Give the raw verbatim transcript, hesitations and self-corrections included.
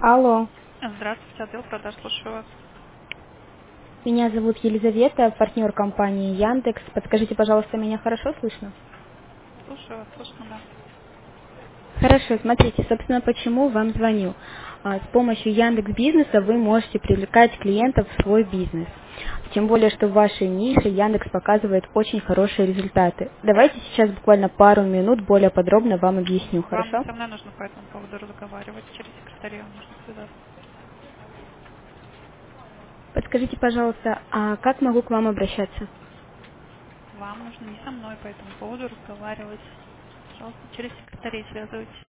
Алло, Здравствуйте, отдел продаж, слушаю вас. меня зовут Елизавета, партнер компании Яндекс. Подскажите, пожалуйста, меня хорошо слышно? Слушаю вас, слышно, да. Хорошо, смотрите, собственно, почему вам звоню. А, С помощью Яндекс Бизнеса вы можете привлекать клиентов в свой бизнес. Тем более, что в вашей нише Яндекс показывает очень хорошие результаты. Давайте сейчас буквально пару минут более подробно вам объясню, Вам не хорошо? со мной нужно по этому поводу разговаривать, через секретаря вам нужно связаться. Подскажите, пожалуйста, а как могу к вам обращаться? Вам нужно не со мной по этому поводу разговаривать. Пожалуйста, через секретарей связывайтесь.